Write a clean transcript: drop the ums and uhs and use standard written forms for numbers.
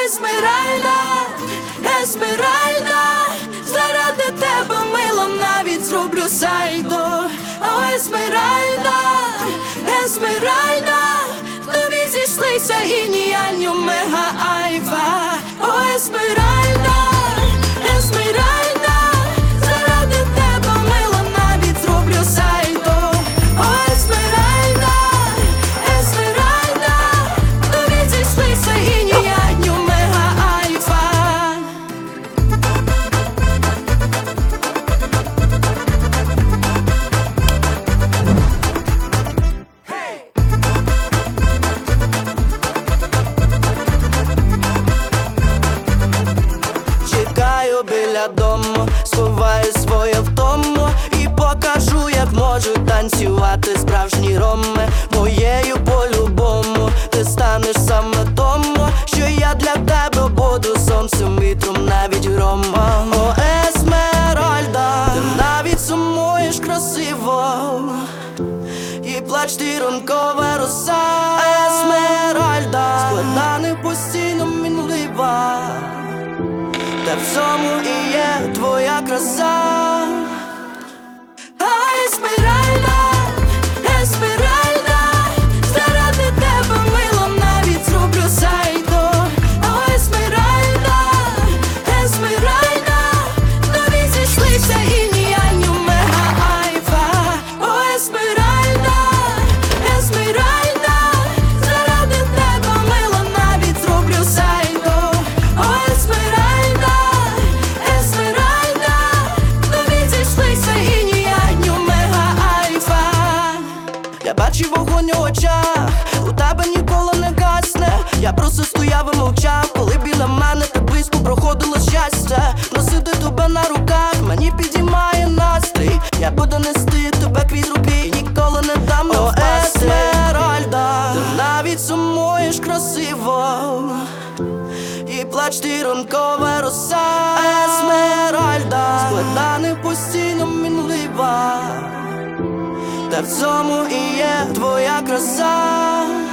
Есмеральда, Есмеральда, заради тебе, мила, навіть зроблю сальдо. О, Есмеральда, Есмеральда, тобі зійшлися геніальні мега айфа. О, Есмеральда, Есмеральда, заради тебе, мила, навіть зроблю сальдо. О, Есмеральда, Есмеральда, тобі зійшлися геніальні мега айфа. Чекаю біля дому, сховаю своє втому і покажу, як можу танцювати справжні роми. Моєю по-любому ти станеш саме тому, що я для тебе буду сонцем, вітром, навіть громом. О, Есмеральда, ти навіть сумуєш красиво, і плач ти ранкова роса. Есмеральда, складана постійно мінлива, та в цьому і є твоя краса. Есмеральда, Есмеральда, заради тебе, мила, навіть зроблю сальдо. О, Есмеральда, Есмеральда, тобі зійшлися геніальні мега айфа. О, Есмеральда, Есмеральда, заради тебе, мила, навіть зроблю сальдо. О, Есмеральда, Есмеральда, тобі зійшлися геніальні мега айфа. Я бачив вогонь у очах, у тебе ніколи не гасне. Я просто стояв і мовчав, коли біля мене так близько проходило щастя. Носити тебе на руках мені підіймає настрій. Я буду нести тебе крізь руки і ніколи не дам не впасти. Есмеральда, ти навіть сумуєш красиво, і плач ти ранкова роса. Есмеральда, складана постійно мінлива, та в цьому і є твоя краса.